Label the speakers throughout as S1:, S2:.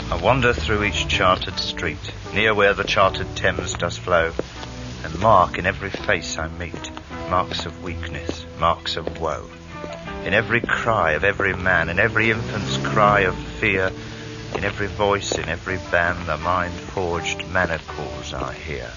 S1: I wander through each chartered street, near where the chartered Thames does flow, and mark in every face I meet marks of weakness, marks of woe. In every cry of every man, in every infant's cry of fear, in every voice, in every band, the mind-forged manacles I hear.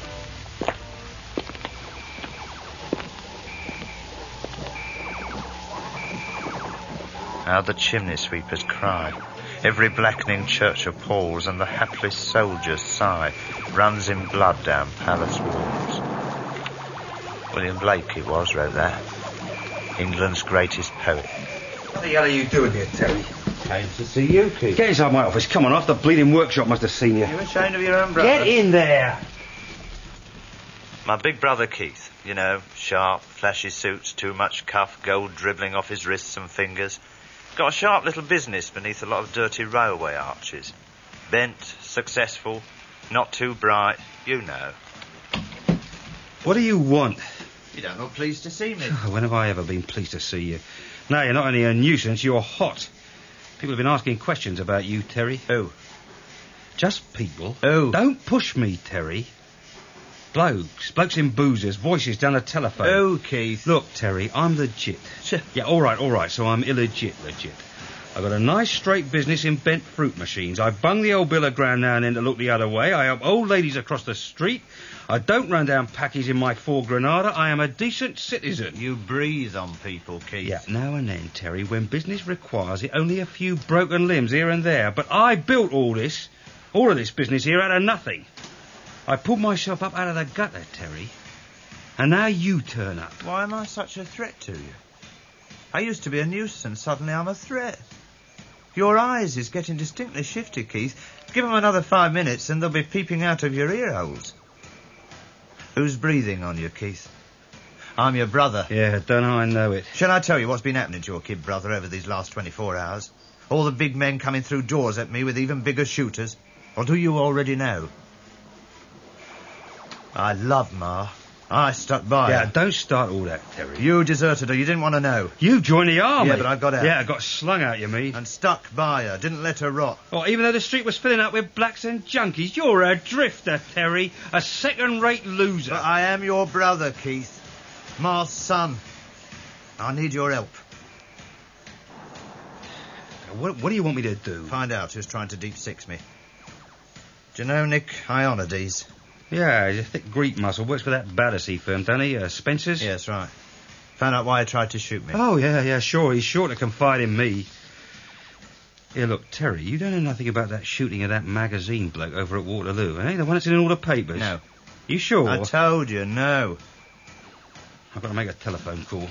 S1: How the chimney sweepers cry, every blackening church of Paul's, and the hapless soldier's sigh runs in blood down palace walls. William Blake it was wrote that, England's greatest poet.
S2: What the hell are you doing here, Terry?
S1: Came to see you, Keith.
S2: Get inside my office. Come on, off the bleeding workshop must have seen you.
S1: You ashamed of your own brother?
S2: Get in there.
S1: My big brother Keith, you know, sharp, flashy suits, too much cuff, gold dribbling off his wrists and fingers. Got a sharp little business beneath a lot of dirty railway arches. Bent, successful, not too bright, you know.
S2: What do you want?
S1: You don't look pleased to see me.
S2: When have I ever been pleased to see you? No, you're not only a nuisance, you're hot. People have been asking questions about you, Terry.
S1: Who?
S2: Just people.
S1: Who?
S2: Don't push me, Terry. Blokes in boozers, voices down the telephone.
S1: Who, Keith?
S2: Look, Terry, I'm legit. Yeah, all right, so I'm legit. I've got a nice straight business in bent fruit machines. I bung the old bill of ground now and then to look the other way. I help old ladies across the street. I don't run down packies in my Ford Granada. I am a decent citizen.
S1: You breathe on people, Keith.
S2: Yeah, now and then, Terry, when business requires it, only a few broken limbs here and there. But I built all of this business here out of nothing. I pulled myself up out of the gutter, Terry. And now you turn up.
S1: Why am I such a threat to you? I used to be a nuisance, suddenly I'm a threat. Your eyes is getting distinctly shifty, Keith. Give them another 5 minutes and they'll be peeping out of your ear holes. Who's breathing on you, Keith? I'm your brother.
S2: Yeah, don't I know it.
S1: Shall I tell you what's been happening to your kid brother over these last 24 hours? All the big men coming through doors at me with even bigger shooters. Or do you already know? I love Ma. I stuck by
S2: Yeah,
S1: her.
S2: don't start all that, Terry.
S1: You deserted her. You didn't want to know.
S2: You joined the army.
S1: Yeah, but I got out.
S2: Yeah, I got slung out, you mean?
S1: And stuck by her. Didn't let her rot.
S2: Oh, even though the street was filling up with blacks and junkies, you're a drifter, Terry. A second-rate loser.
S1: But I am your brother, Keith. Ma's son. I need your help.
S2: What do you want me to do?
S1: Find out who's trying to deep six me. Do you know Nick Ionides?
S2: Yeah, he's a thick Greek muscle. Works for that Battersea firm, doesn't he? Spencer's?
S1: Yes, right. Found out why he tried to shoot me.
S2: Oh, yeah, sure. He's sure to confide in me. Here, look, Terry, you don't know nothing about that shooting of that magazine bloke over at Waterloo, eh? The one that's in all the papers?
S1: No.
S2: You sure?
S1: I told you, no.
S2: I've got to make a telephone call.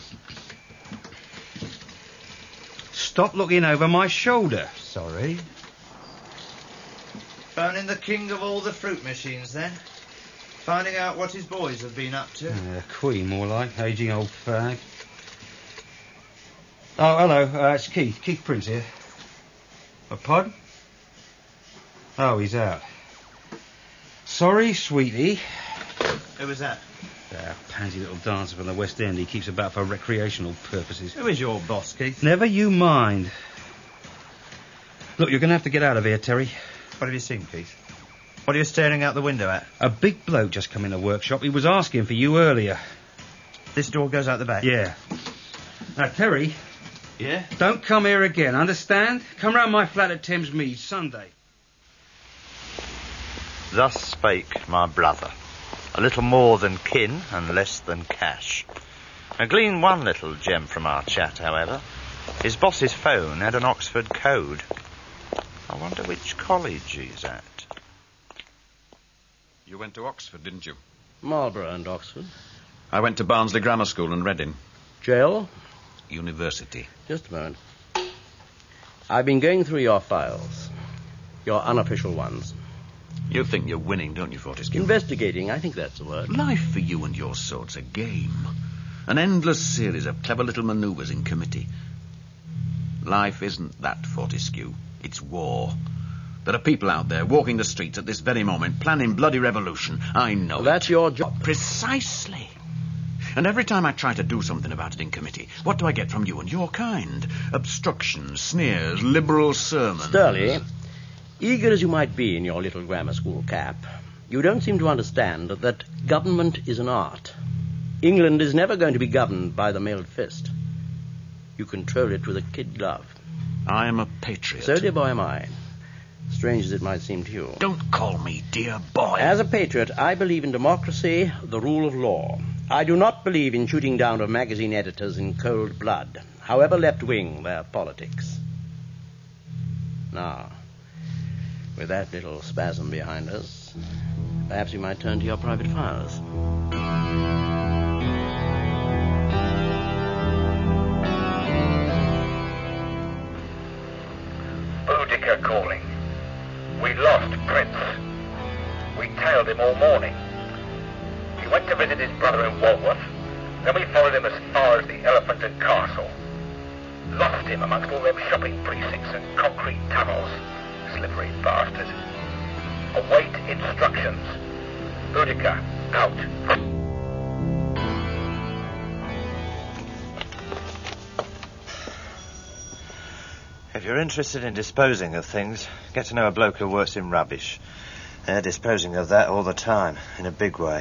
S2: Stop looking over my shoulder.
S1: Sorry. Phoning the king of all the fruit machines, then. Finding out what his boys have been up to.
S2: Queen, more like. Aging old fag. Oh, hello. It's Keith. Keith Prince here. A pod? Oh, he's out. Sorry, sweetie.
S1: Who was that?
S2: Pansy little dancer from the West End. He keeps about for recreational purposes.
S1: Who is your boss, Keith?
S2: Never you mind. Look, you're going to have to get out of here, Terry.
S1: What have you seen, Keith? What are you staring out the window at?
S2: A big bloke just come in the workshop. He was asking for you earlier.
S1: This door goes out the back?
S2: Yeah. Now, Terry.
S1: Yeah?
S2: Don't come here again, understand? Come round my flat at Thames Mead Sunday.
S1: Thus spake my brother, a little more than kin and less than cash. I gleaned one little gem from our chat, however. His boss's phone had an Oxford code. I wonder which college he's at.
S3: You went to Oxford, didn't you?
S4: Marlborough and Oxford.
S3: I went to Barnsley Grammar School and Reading.
S4: Jail?
S3: University.
S4: Just a moment. I've been going through your files. Your unofficial ones.
S3: You think you're winning, don't you, Fortescue?
S4: Investigating, I think that's the word.
S3: Life for you and your sort's a game. An endless series of clever little manoeuvres in committee. Life isn't that, Fortescue. It's war. There are people out there walking the streets at this very moment, planning bloody revolution. I know
S4: That's your job.
S3: Precisely. And every time I try to do something about it in committee, what do I get from you and your kind? Obstructions, sneers, liberal sermons.
S4: Sturley, Eager as you might be in your little grammar school cap, you don't seem to understand that government is an art. England is never going to be governed by the mailed fist. You control it with a kid glove.
S3: I am a patriot.
S4: So, dear boy, am I. Strange as it might seem to you.
S3: Don't call me dear boy.
S4: As a patriot, I believe in democracy, the rule of law. I do not believe in shooting down of magazine editors in cold blood, however left-wing their politics. Now, with that little spasm behind us, perhaps you might turn to your private files.
S5: Boudicca calling. We lost Prince. We tailed him all morning. He went to visit his brother in Walworth. Then we followed him as far as the Elephant and Castle. Lost him amongst all them shopping precincts and concrete tunnels. Slippery bastard. Await instructions. Boudicca, out.
S1: If you're interested in disposing of things, get to know a bloke who works in rubbish. They're disposing of that all the time, in a big way.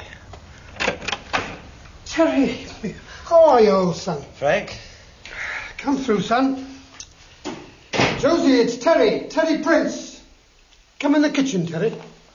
S6: Terry, how are you, old son?
S1: Frank?
S6: Come through, son. Josie, it's Terry. Terry Prince. Come in the kitchen, Terry.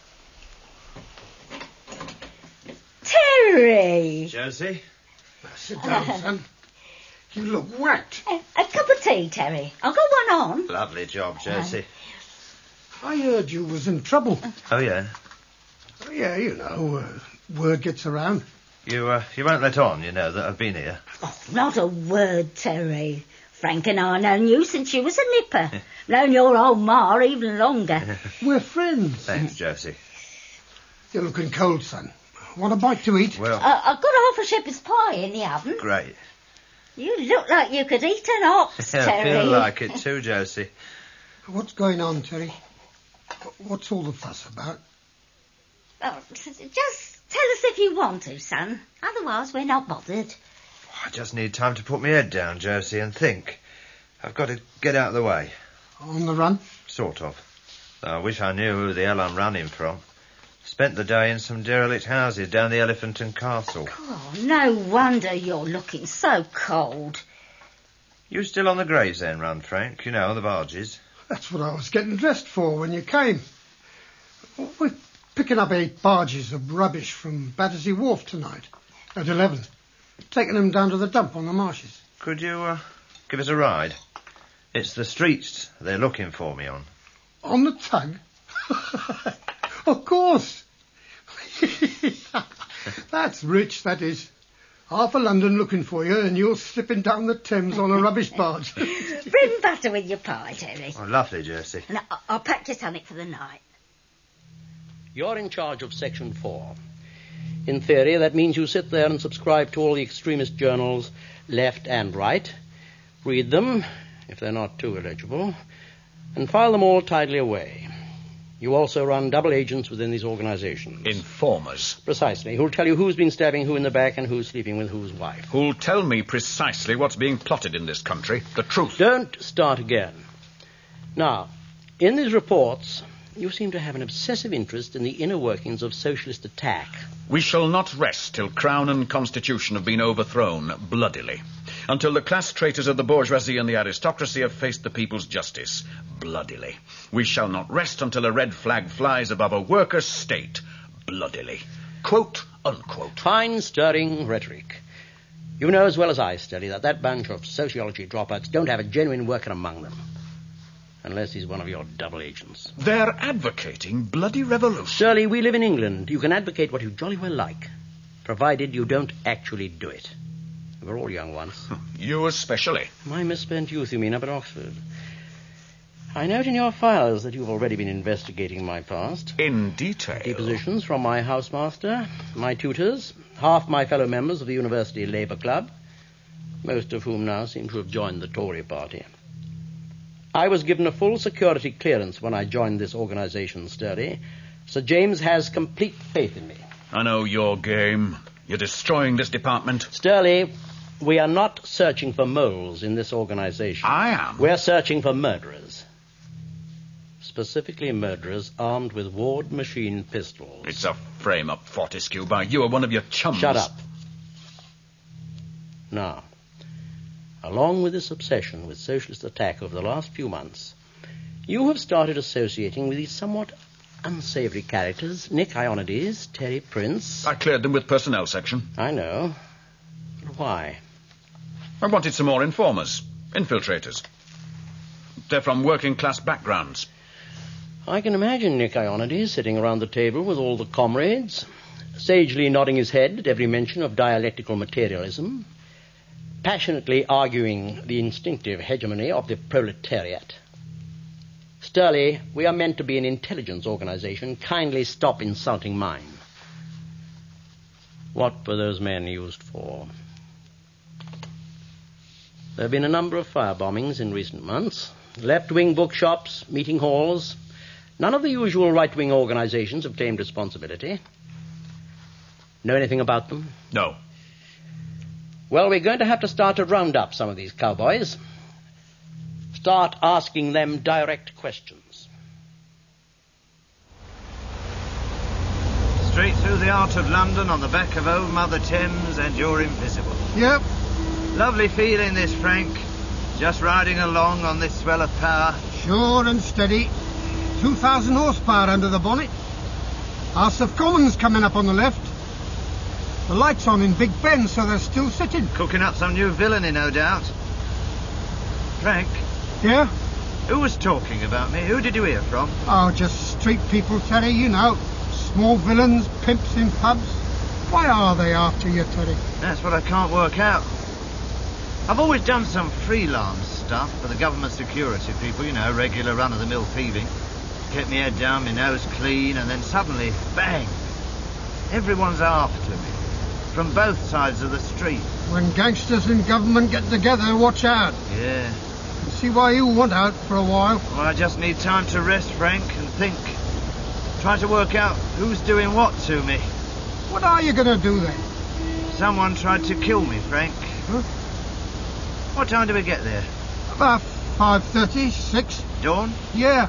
S7: Terry!
S1: Josie?
S6: Now, sit down, son. You look whacked.
S7: A cup of tea, Terry. I'll go one on.
S1: Lovely job, Josie.
S6: I heard you was in trouble.
S1: Oh, yeah?
S6: Yeah, you know, word gets around.
S1: You won't let on, you know, that I've been here.
S7: Oh, not a word, Terry. Frank and I known you since you was a nipper. Known your old ma even longer.
S6: We're friends.
S1: Thanks, Josie.
S6: You're looking cold, son. Want a bite to eat?
S1: Well,
S7: I've got half a shepherd's pie in the oven.
S1: great.
S7: You look like you could eat an ox,
S1: I
S7: Terry.
S1: feel like it too, Josie.
S6: What's going on, Terry? What's all the fuss about?
S7: Oh, just tell us if you want to, son. Otherwise, we're not bothered.
S1: I just need time to put my head down, Josie, and think. I've got to get out of the way.
S6: On the run?
S1: Sort of. Though I wish I knew who the hell I'm running from. Spent the day in some derelict houses down the Elephant and Castle.
S7: Oh, no wonder you're looking so cold.
S1: You still on the Gravesend run, Frank? You know, the barges.
S6: That's what I was getting dressed for when you came. We're picking up 8 barges of rubbish from Battersea Wharf tonight at 11. Taking them down to the dump on the marshes.
S1: Could you give us a ride? It's the streets they're looking for me on.
S6: On the tug? Of course. That's rich, that is. Half of London looking for you, and you're slipping down the Thames on a rubbish barge.
S7: Bread and butter with your pie, Terry.
S1: Oh, lovely, Josie.
S7: And I'll pack your tonic for the night.
S4: You're in charge of Section 4. In theory, that means you sit there and subscribe to all the extremist journals, left and right, read them, if they're not too illegible, and file them all tidily away. You also run double agents within these organizations.
S3: Informers.
S4: Precisely. Who'll tell you who's been stabbing who in the back and who's sleeping with whose wife.
S3: Who'll tell me precisely what's being plotted in this country. The truth.
S4: Don't start again. Now, in these reports, you seem to have an obsessive interest in the inner workings of socialist attack.
S3: We shall not rest till Crown and Constitution have been overthrown bloodily. Until the class traitors of the bourgeoisie and the aristocracy have faced the people's justice bloodily. We shall not rest until a red flag flies above a workers' state bloodily. Quote, unquote.
S4: Fine, stirring rhetoric. You know as well as I, Sterling, that bunch of sociology dropouts don't have a genuine worker among them. Unless he's one of your double agents.
S3: They're advocating bloody revolution.
S4: Shirley, we live in England. You can advocate what you jolly well like, provided you don't actually do it. We're all young once.
S3: You especially.
S4: My misspent youth, you mean, up at Oxford. I note in your files that you've already been investigating my past.
S3: In detail.
S4: Depositions from my housemaster, my tutors, half my fellow members of the University Labour Club, most of whom now seem to have joined the Tory party. I was given a full security clearance when I joined this organization, Sturdy. Sir James has complete faith in me.
S3: I know your game. You're destroying this department.
S4: Sturley, we are not searching for moles in this organization.
S3: I am.
S4: We're searching for murderers. specifically murderers armed with Ward machine pistols.
S3: It's a frame-up, Fortescue, by you or one of your chums.
S4: Shut up. Now, along with this obsession with socialist attack over the last few months, you have started associating with these somewhat unsavory characters, Nick Ionides, Terry Prince.
S3: I cleared them with personnel section.
S4: I know. But why?
S3: I wanted some more informers, infiltrators. They're from working-class backgrounds.
S4: I can imagine Nick Ionides sitting around the table with all the comrades, sagely nodding his head at every mention of dialectical materialism, passionately arguing the instinctive hegemony of the proletariat. Sturley, we are meant to be an intelligence organization. Kindly stop insulting mine. What were those men used for? There have been a number of firebombings in recent months. Left-wing bookshops, meeting halls. None of the usual right-wing organizations have claimed responsibility. Know anything about them?
S3: No.
S4: Well, we're going to have to start to round up some of these cowboys. Start asking them direct questions.
S1: Straight through the heart of London on the back of old Mother Thames, and you're invisible.
S6: Yep.
S1: Lovely feeling this, Frank. Just riding along on this swell of power.
S6: Sure and steady. 2,000 horsepower under the bonnet. House of Commons coming up on the left. The light's on in Big Ben, so they're still sitting.
S1: Cooking up some new villainy, no doubt. Frank,
S6: Yeah?
S1: who was talking about me? Who did you hear from?
S6: Oh, just street people, Terry, you know. Small villains, pimps in pubs. Why are they after you, Terry?
S1: That's what I can't work out. I've always done some freelance stuff for the government security people, you know, regular run-of-the-mill thieving. Kept my head down, my nose clean, and then suddenly, bang! Everyone's after me. From both sides of the street.
S6: When gangsters in government get together, watch out.
S1: Yeah.
S6: See why you want out for a while.
S1: Well, I just need time to rest, Frank, and think. Try to work out who's doing what to me.
S6: What are you going to do then?
S1: Someone tried to kill me, Frank.
S6: Huh?
S1: What time do we get there?
S6: About 5:30, 6.
S1: Dawn?
S6: Yeah.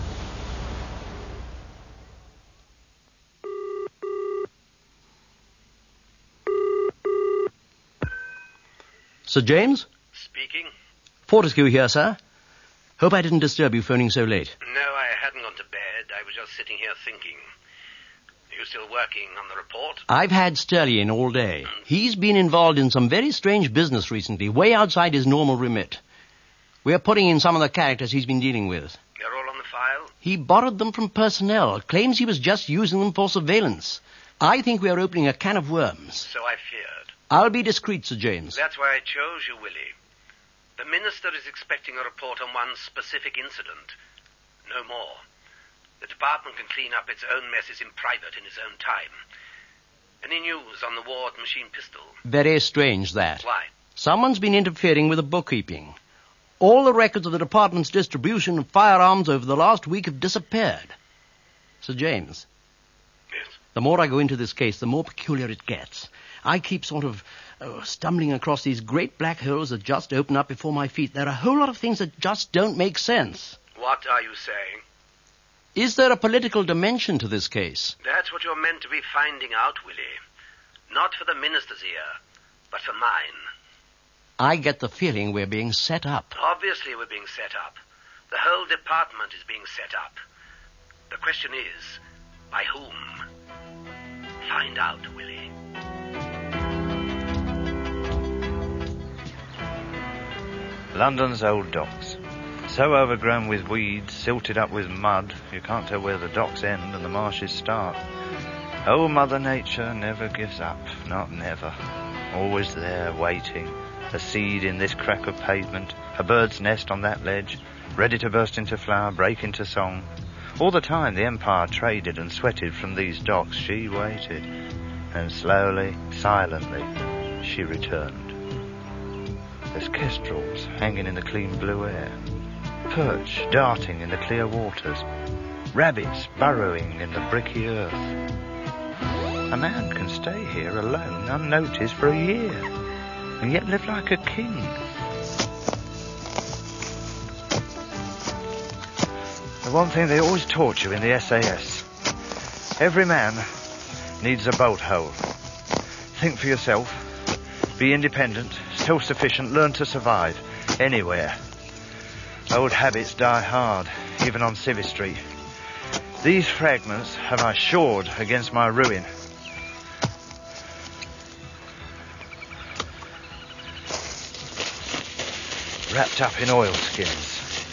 S4: Sir James?
S8: Speaking?
S4: Fortescue here, sir. Hope I didn't disturb you phoning so late.
S8: No, I hadn't gone to bed. I was just sitting here thinking. Are you still working on the report?
S4: I've had Sturley in all day. He's been involved in some very strange business recently, way outside his normal remit. We're putting in some of the characters he's been dealing with.
S8: They're all on the file?
S4: He borrowed them from personnel, claims he was just using them for surveillance. I think we are opening a can of worms.
S8: So I feared.
S4: I'll be discreet, Sir James.
S8: That's why I chose you, Willie. The minister is expecting a report on one specific incident. No more. The department can clean up its own messes in private in its own time. Any news on the Ward machine pistol?
S4: Very strange, that.
S8: Why?
S4: Someone's been interfering with the bookkeeping. All the records of the department's distribution of firearms over the last week have disappeared. Sir James.
S8: Yes?
S4: The more I go into this case, the more peculiar it gets. I keep sort of stumbling across these great black holes that just open up before my feet. There are a whole lot of things that just don't make sense.
S8: What are you saying?
S4: Is there a political dimension to this case?
S8: That's what you're meant to be finding out, Willie. Not for the minister's ear, but for mine.
S4: I get the feeling we're being set up.
S8: Obviously we're being set up. The whole department is being set up. The question is, by whom? Find out, Willie.
S1: London's old docks. So overgrown with weeds, silted up with mud, you can't tell where the docks end and the marshes start. Old Mother Nature never gives up, not never. Always there, waiting. A seed in this crack of pavement, a bird's nest on that ledge, ready to burst into flower, break into song. All the time the Empire traded and sweated from these docks, she waited. And slowly, silently, she returned. There's kestrels hanging in the clean blue air, perch darting in the clear waters, rabbits burrowing in the bricky earth. A man can stay here alone, unnoticed for a year, and yet live like a king. The one thing they always taught you in the SAS. Every man needs a bolt hole. Think for yourself. Be independent, self-sufficient, learn to survive anywhere. Old habits die hard, even on Civvy Street. These fragments have I shored against my ruin. Wrapped up in oilskins.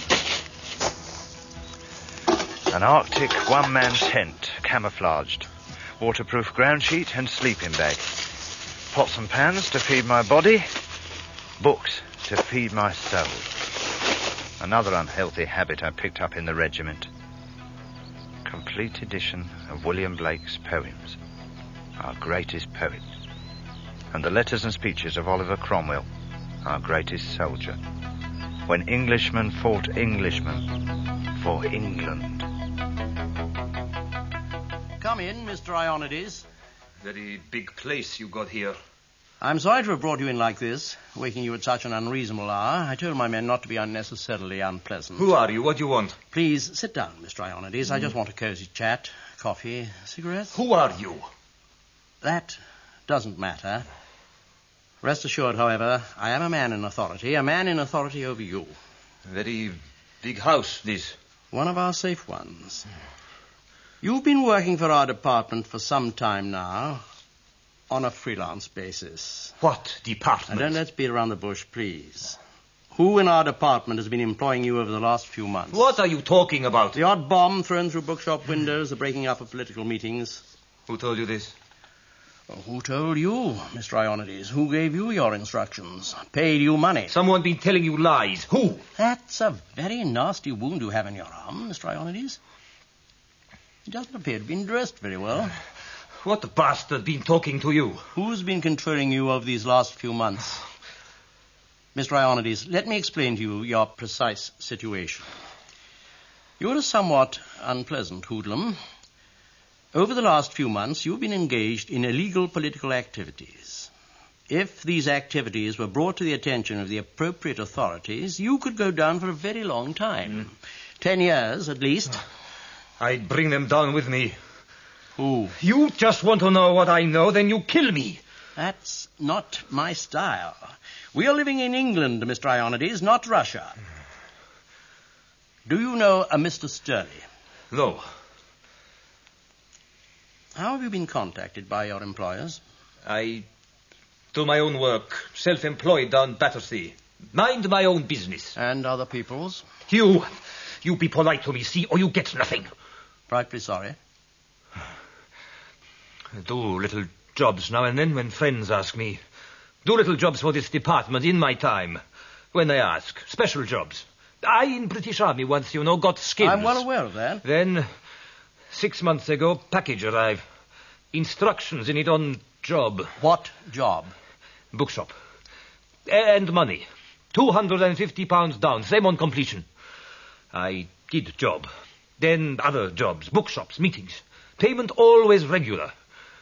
S1: An Arctic one-man tent, camouflaged. Waterproof ground sheet and sleeping bag. Pots and pans to feed my body. Books to feed my soul. Another unhealthy habit I picked up in the regiment. Complete edition of William Blake's poems. Our greatest poet. And the letters and speeches of Oliver Cromwell. Our greatest soldier. When Englishmen fought Englishmen for England.
S4: Come in, Mr. Ionides.
S9: Very big place you got here.
S4: I'm sorry to have brought you in like this, waking you at such an unreasonable hour. I told my men not to be unnecessarily unpleasant.
S9: Who are you? What do you want?
S4: Please, sit down, Mr. Ionides. I just want a cosy chat. Coffee, cigarettes.
S9: Who are you?
S4: That doesn't matter. Rest assured, however, I am a man in authority over you.
S9: Very big house, this.
S4: One of our safe ones. You've been working for our department for some time now, on a freelance basis.
S9: What department?
S4: Now, don't let's beat around the bush, please. Who in our department has been employing you over the last few months?
S9: What are you talking about?
S4: The odd bomb thrown through bookshop windows, the breaking up of political meetings.
S9: Who told you this?
S4: Well, who told you, Mr. Ionides? Who gave you your instructions? Paid you money?
S9: Someone been telling you lies. Who?
S4: That's a very nasty wound you have in your arm, Mr. Ionides. It doesn't appear to have been dressed very well.
S9: What bastard been talking to you?
S4: Who's been controlling you over these last few months? Mr. Ionides, let me explain to you your precise situation. You're a somewhat unpleasant hoodlum. Over the last few months, you've been engaged in illegal political activities. If these activities were brought to the attention of the appropriate authorities, you could go down for a very long time. 10 years, at least.
S9: I'd bring them down with me.
S4: Who?
S9: You just want to know what I know, then you kill me.
S4: That's not my style. We are living in England, Mr. Ionides, not Russia. Do you know a Mr. Sturley?
S9: No.
S4: How have you been contacted by your employers?
S9: I do my own work, self-employed down Battersea. Mind my own business.
S4: And other people's?
S9: You be polite to me, see, or you get nothing.
S4: Frightfully sorry.
S9: I do little jobs now and then when friends ask me. Do little jobs for this department in my time. When they ask. Special jobs. I, in British Army once, got skills.
S4: I'm well aware of that.
S9: Then, 6 months ago, package arrived. Instructions in it on job.
S4: What job?
S9: Bookshop. And money. £250 down, same on completion. I did job. Then other jobs, bookshops, meetings. Payment always regular.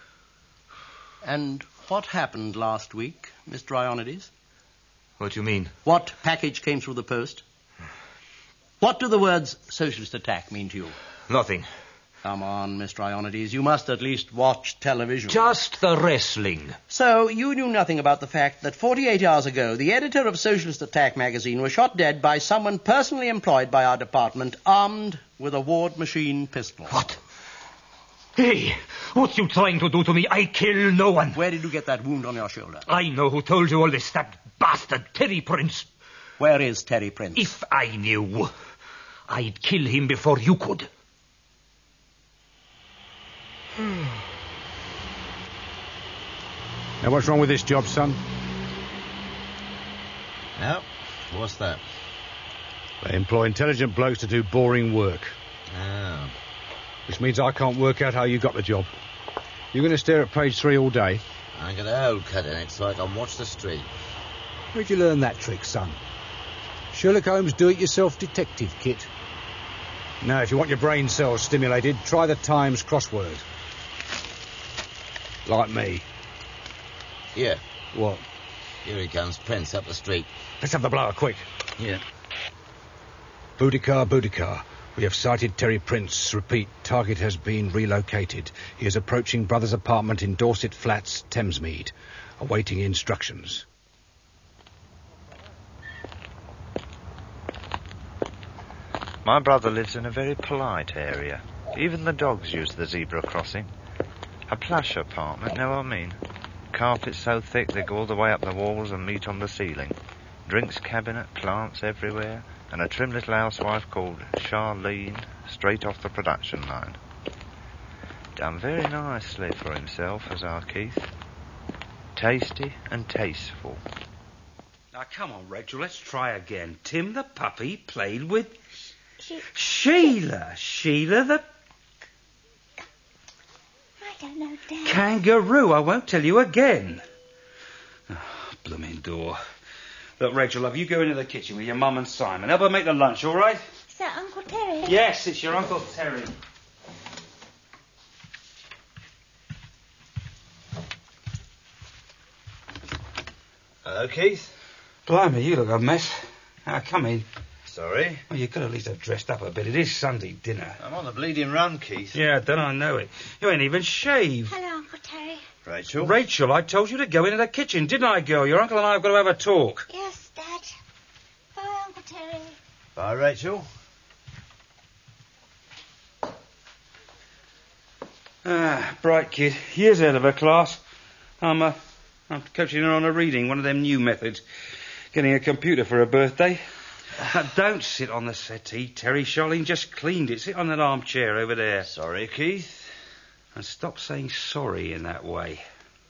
S4: And what happened last week, Mr. Ionides?
S9: What do you mean?
S4: What package came through the post? What do the words socialist attack mean to you?
S9: Nothing.
S4: Come on, Mr. Ionides, you must at least watch television.
S9: Just the wrestling.
S4: So, you knew nothing about the fact that 48 hours ago, the editor of Socialist Attack magazine was shot dead by someone personally employed by our department, armed with a Ward machine pistol.
S9: What? Hey, what you trying to do to me? I kill no one.
S4: Where did you get that wound on your shoulder?
S9: I know who told you all this, that bastard Terry Prince.
S4: Where is Terry Prince?
S9: If I knew, I'd kill him before you could.
S10: Now, what's wrong with this job, son?
S11: Now, what's that?
S10: They employ intelligent blokes to do boring work.
S11: Oh.
S10: Which means I can't work out how you got the job. You're going to stare at page 3 all day?
S11: I'm going to hole cut in it so I can watch the street.
S10: Where'd you learn that trick, son? Sherlock Holmes' do-it-yourself detective kit. Now, if you want your brain cells stimulated, try the Times crossword. Like me.
S11: Here.
S10: What?
S11: Here he comes, Prince, up the street.
S10: Let's have the blower, quick.
S11: Yeah.
S10: Boudicar, Boudicar. We have sighted Terry Prince. Repeat, target has been relocated. He is approaching brother's apartment in Dorset Flats, Thamesmead, awaiting instructions.
S1: My brother lives in a very polite area. Even the dogs use the zebra crossing. A plush apartment, know what I mean? Carpets so thick they go all the way up the walls and meet on the ceiling. Drinks cabinet, plants everywhere, and a trim little housewife called Charlene, straight off the production line. Done very nicely for himself, as our Keith. Tasty and tasteful.
S2: Now, come on, Rachel, let's try again. Tim the puppy played with... Sheila. Sheila the...
S7: I don't know, Dad.
S2: Kangaroo. I won't tell you again. Oh, blooming door. Look, Rachel, love, you go into the kitchen with your mum and Simon. Help her make the lunch, all right?
S7: Is that Uncle Terry?
S2: Yes, it's your Uncle Terry.
S1: Hello, Keith.
S2: Blimey, you look a mess. Now, come in.
S1: Sorry.
S2: Well, you could at least have dressed up a bit. It is Sunday dinner.
S1: I'm on the bleeding run, Keith.
S2: Yeah, don't I know it. You ain't even shaved.
S7: Hello, Uncle Terry.
S1: Rachel?
S2: Rachel, I told you to go into the kitchen, didn't I, girl? Your uncle and I have got to have a talk.
S7: Yes, Dad. Bye, Uncle Terry.
S1: Bye, Rachel.
S2: Bright kid. Years ahead of her class. I'm coaching her on a reading, one of them new methods. Getting a computer for her birthday. Don't sit on the settee, Terry. Charlene just cleaned it. Sit on that armchair over there.
S1: Sorry, Keith.
S2: And stop saying sorry in that way.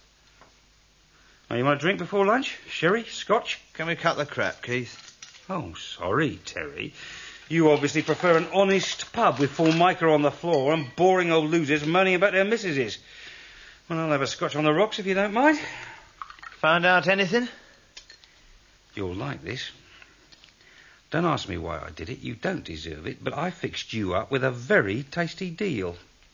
S2: Now, you want a drink before lunch? Sherry? Scotch?
S1: Can we cut the crap, Keith?
S2: Oh, sorry, Terry. You obviously prefer an honest pub with Formica on the floor and boring old losers moaning about their missuses. Well, I'll have a scotch on the rocks if you don't mind.
S1: Found out anything?
S2: You'll like this. Don't ask me why I did it. You don't deserve it. But I fixed you up with a very tasty deal.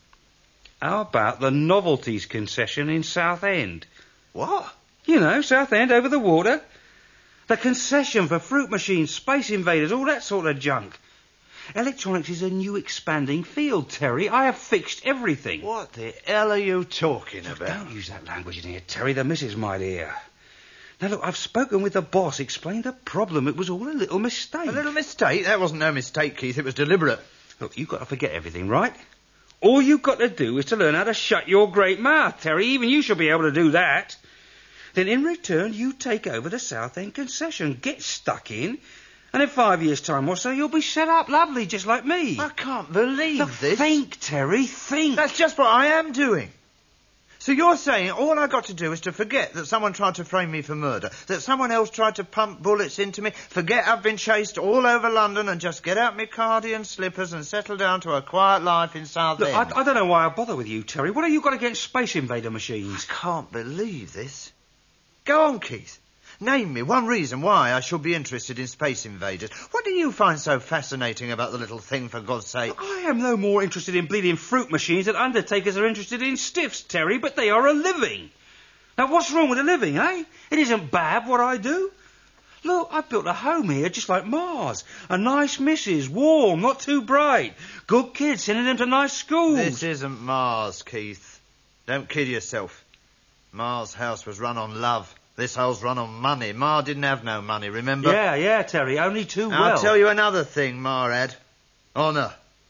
S2: How about the novelties concession in Southend?
S1: What?
S2: You know, Southend over the water. The concession for fruit machines, Space Invaders, all that sort of junk. Electronics is a new expanding field, Terry. I have fixed everything.
S1: What the hell are you talking about?
S2: Don't use that language in here, Terry. The missus might hear. Now, look, I've spoken with the boss, explained the problem. It was all a little mistake.
S1: A little mistake? That wasn't no mistake, Keith. It was deliberate.
S2: Look, you've got to forget everything, right? All you've got to do is to learn how to shut your great mouth, Terry. Even you should be able to do that. Then in return, you take over the Southend concession, get stuck in, and in 5 years' time or so, you'll be set up lovely, just like me.
S1: I can't believe
S2: Look,
S1: this.
S2: Think, Terry, think.
S1: That's just what I am doing. So you're saying all I got to do is to forget that someone tried to frame me for murder, that someone else tried to pump bullets into me, forget I've been chased all over London and just get out my cardigan slippers and settle down to a quiet life in Southend?
S2: Look, I don't know why I bother with you, Terry. What have you got against Space Invader machines?
S1: I can't believe this. Go on, Keith. Name me one reason why I should be interested in Space Invaders. What do you find so fascinating about the little thing, for God's sake?
S2: Look, I am no more interested in bleeding fruit machines than undertakers are interested in stiffs, Terry, but they are a living. Now, what's wrong with a living, eh? It isn't bad what I do. Look, I built a home here just like Mars. A nice missus, warm, not too bright. Good kids, sending them to nice schools.
S1: This isn't Mars, Keith. Don't kid yourself. Ma's house was run on love. This hole's run on money. Ma didn't have no money, remember?
S2: Yeah, Terry, only too well.
S1: I'll tell you another thing Ma had. Honour.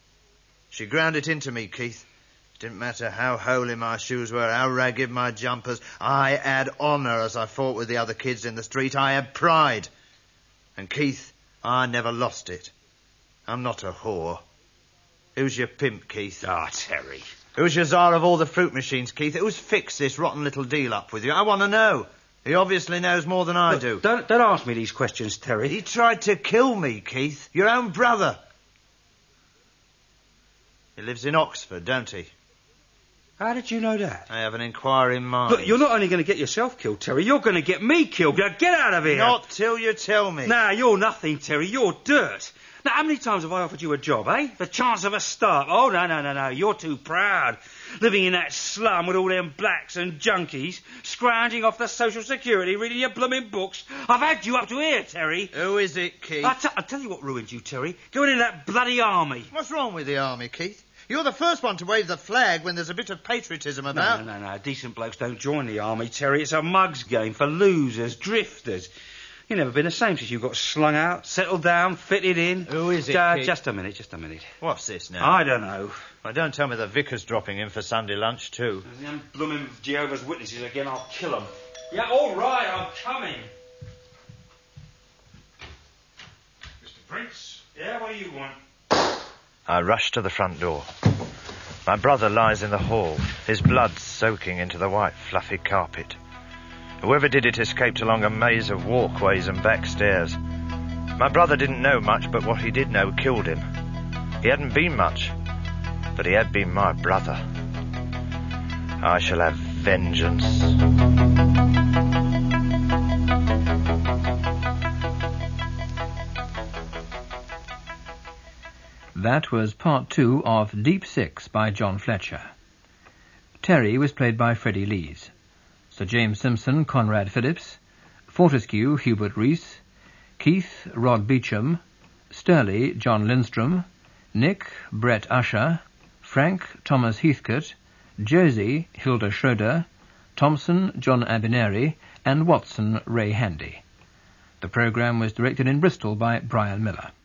S1: She ground it into me, Keith. Didn't matter how holy my shoes were, how ragged my jumpers. I had honour as I fought with the other kids in the street. I had pride. And, Keith, I never lost it. I'm not a whore. Who's your pimp, Keith?
S2: Ah, Terry.
S1: Who's your czar of all the fruit machines, Keith? Who's fixed this rotten little deal up with you? I want to know. He obviously knows more than I do.
S2: Don't ask me these questions, Terry.
S1: He tried to kill me, Keith. Your own brother. He lives in Oxford, don't he?
S2: How did you know that?
S1: I have an inquiring mind.
S2: Look, you're not only going to get yourself killed, Terry, you're going to get me killed. Now, get out of here.
S1: Not till you tell me.
S2: Nah, you're nothing, Terry. You're dirt. Now, how many times have I offered you a job, eh? The chance of a start. Oh, no. You're too proud. Living in that slum with all them blacks and junkies, scrounging off the social security, reading your blooming books. I've had you up to here, Terry.
S1: Who is it, Keith?
S2: I'll tell you what ruined you, Terry. Going in that bloody army.
S1: What's wrong with the army, Keith? You're the first one to wave the flag when there's a bit of patriotism about.
S2: No. Decent blokes don't join the army, Terry. It's a mugs game for losers, drifters. You've never been the same since you got slung out, settled down, fitted in.
S1: Who is it, Keith?
S2: Just a minute.
S1: What's this now?
S2: I don't know.
S1: Well, don't tell me the vicar's dropping in for Sunday lunch, too.
S2: And them blooming Jehovah's Witnesses again, I'll kill them. Yeah, all right, I'm coming. Mr. Prince? Yeah, what do you want?
S1: I rush to the front door. My brother lies in the hall, his blood soaking into the white, fluffy carpet. Whoever did it escaped along a maze of walkways and back stairs. My brother didn't know much, but what he did know killed him. He hadn't been much, but he had been my brother. I shall have vengeance.
S12: That was part 2 of Deep Six by John Fletcher. Terry was played by Freddie Lees. Sir James Simpson, Conrad Phillips. Fortescue, Hubert Rees. Keith, Rod Beecham. Sturley, John Lindstrom. Nick, Brett Usher. Frank, Thomas Heathcote. Josie, Hilda Schroeder. Thompson, John Abineri. And Watson, Ray Handy. The programme was directed in Bristol by Brian Miller.